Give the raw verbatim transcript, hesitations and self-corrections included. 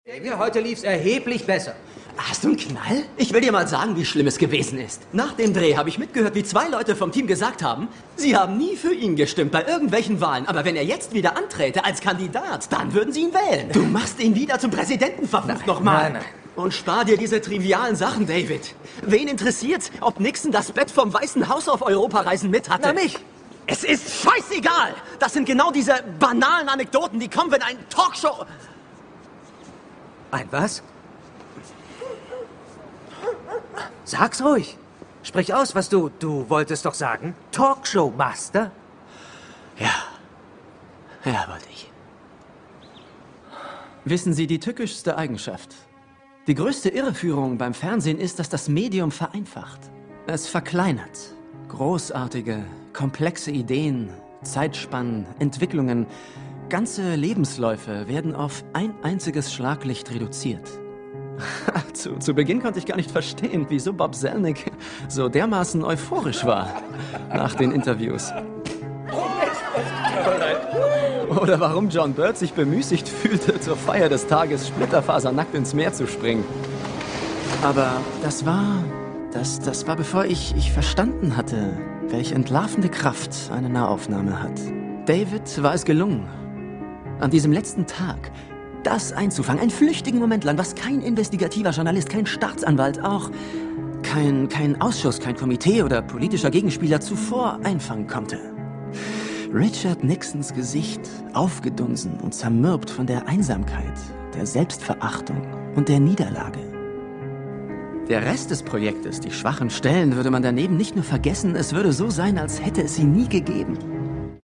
Ja, heute lief's erheblich besser. Hast du einen Knall? Ich will dir mal sagen, wie schlimm es gewesen ist. Nach dem Dreh habe ich mitgehört, wie zwei Leute vom Team gesagt haben, sie haben nie für ihn gestimmt bei irgendwelchen Wahlen. Aber wenn er jetzt wieder anträte als Kandidat, dann würden sie ihn wählen. Du machst ihn wieder zum Präsidenten, verflucht nochmal. Nein, nein. Und spar dir diese trivialen Sachen, David. Wen interessiert's, ob Nixon das Bett vom Weißen Haus auf Europareisen mit hatte? Na, mich. Es ist scheißegal. Das sind genau diese banalen Anekdoten, die kommen, wenn ein Talkshow... Ein was? Sag's ruhig. Sprich aus, was du... Du wolltest doch sagen? Talkshow-Master? Ja. Ja, wollte ich. Wissen Sie die tückischste Eigenschaft? Die größte Irreführung beim Fernsehen ist, dass das Medium vereinfacht. Es verkleinert. Großartige, komplexe Ideen, Zeitspannen, Entwicklungen, ganze Lebensläufe werden auf ein einziges Schlaglicht reduziert. zu, zu Beginn konnte ich gar nicht verstehen, wieso Bob Selnick so dermaßen euphorisch war nach den Interviews. Oder warum John Bird sich bemüßigt fühlte, zur Feier des Tages splitterfasernackt ins Meer zu springen. Aber das war... Das, das war bevor ich, ich verstanden hatte, welche entlarvende Kraft eine Nahaufnahme hat. David war es gelungen, an diesem letzten Tag das einzufangen, einen flüchtigen Moment lang, was kein investigativer Journalist, kein Staatsanwalt, auch kein, kein Ausschuss, kein Komitee oder politischer Gegenspieler zuvor einfangen konnte. Richard Nixons Gesicht, aufgedunsen und zermürbt von der Einsamkeit, der Selbstverachtung und der Niederlage. Der Rest des Projektes, die schwachen Stellen, würde man daneben nicht nur vergessen, es würde so sein, als hätte es sie nie gegeben.